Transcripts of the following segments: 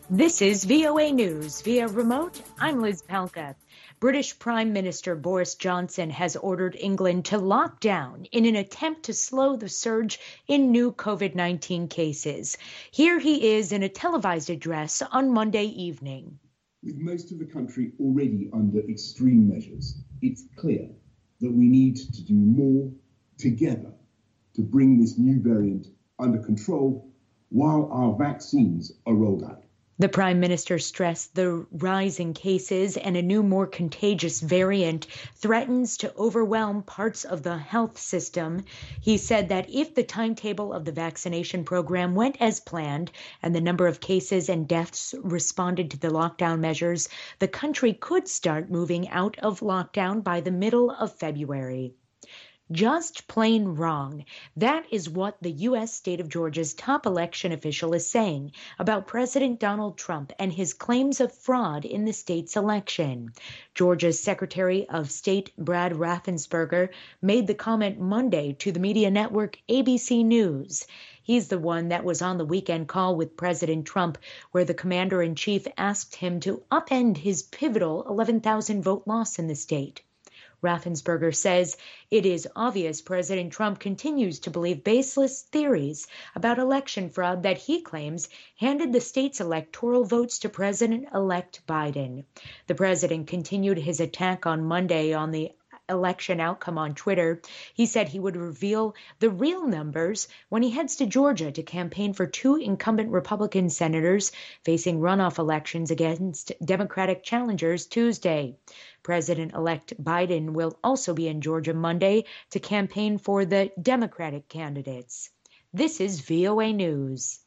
This is VOA News via remote. I'm Liz Palka. British Prime Minister Boris Johnson has ordered England to lock down in an attempt to slow the surge in new COVID-19 cases. Here he is in a televised address on Monday evening. With most of the country already under extreme measures, it's clear that we need to do more together to bring this new variant under control while our vaccines are rolled out. The Prime Minister stressed the rising cases and a new, more contagious variant threatens to overwhelm parts of the health system. He said that if the timetable of the vaccination program went as planned and the number of cases and deaths responded to the lockdown measures, the country could start moving out of lockdown by the middle of February. Just plain wrong. That is what the U.S. state of Georgia's top election official is saying about President Donald Trump and his claims of fraud in the state's election. Georgia's Secretary of State Brad Raffensperger made the comment Monday to the media network ABC News. He's the one that was on the weekend call with President Trump, where the commander-in-chief asked him to upend his pivotal 11,000-vote loss in the state. Raffensperger says it is obvious President Trump continues to believe baseless theories about election fraud that he claims handed the state's electoral votes to President-elect Biden. The president continued his attack on Monday on the election outcome on Twitter. He said he would reveal the real numbers when he heads to Georgia to campaign for two incumbent Republican senators facing runoff elections against Democratic challengers Tuesday. President-elect Biden will also be in Georgia Monday to campaign for the Democratic candidates. This is VOA News.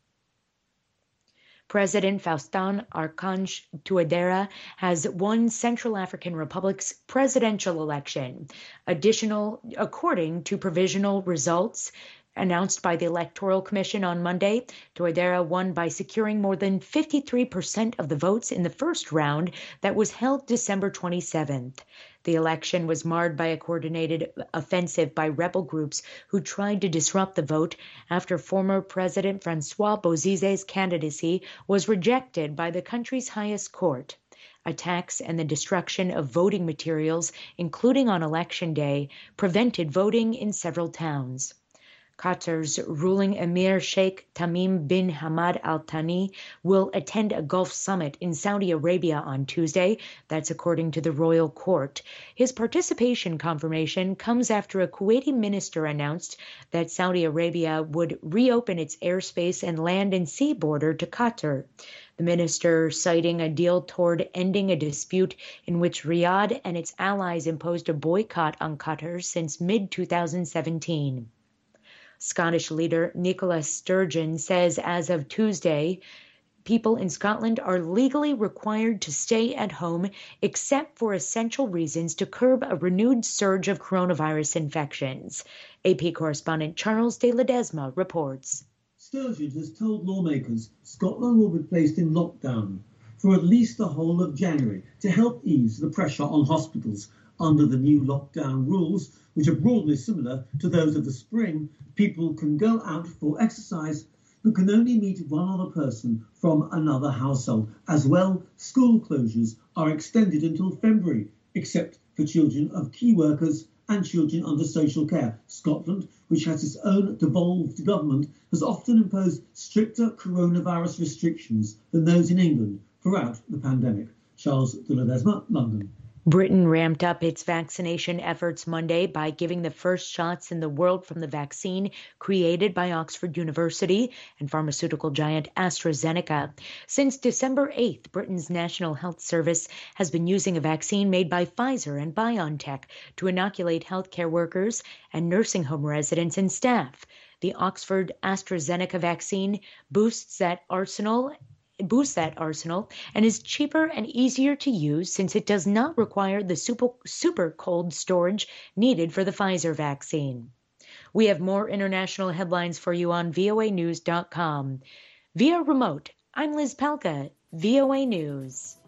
President Faustin Archange Touadera has won Central African Republic's presidential election. According to provisional results announced by the Electoral Commission on Monday, Touadera won by securing more than 53% of the votes in the first round that was held December 27th. The election was marred by a coordinated offensive by rebel groups who tried to disrupt the vote after former President Francois Bozize's candidacy was rejected by the country's highest court. Attacks and the destruction of voting materials, including on Election Day, prevented voting in several towns. Qatar's ruling Emir Sheikh Tamim bin Hamad Al Thani will attend a Gulf summit in Saudi Arabia on Tuesday. That's according to the royal court. His participation confirmation comes after a Kuwaiti minister announced that Saudi Arabia would reopen its airspace and land and sea border to Qatar. The minister citing a deal toward ending a dispute in which Riyadh and its allies imposed a boycott on Qatar since mid-2017. Scottish leader Nicola Sturgeon says as of Tuesday, people in Scotland are legally required to stay at home except for essential reasons to curb a renewed surge of coronavirus infections. AP correspondent Charles de Ledesma reports. Sturgeon has told lawmakers Scotland will be placed in lockdown for at least the whole of January to help ease the pressure on hospitals. Under the new lockdown rules, which are broadly similar to those of the spring, people can go out for exercise but can only meet one other person from another household. As well, school closures are extended until February, except for children of key workers and children under social care. Scotland, which has its own devolved government, has often imposed stricter coronavirus restrictions than those in England throughout the pandemic. Charles de Ledesma, London. Britain ramped up its vaccination efforts Monday by giving the first shots in the world from the vaccine created by Oxford University and pharmaceutical giant AstraZeneca. Since December 8th, Britain's National Health Service has been using a vaccine made by Pfizer and BioNTech to inoculate healthcare workers and nursing home residents and staff. The Oxford AstraZeneca vaccine boosts that arsenal and is cheaper and easier to use since it does not require the super cold storage needed for the Pfizer vaccine. We have more international headlines for you on voanews.com. Via remote, I'm Liz Palka, VOA News.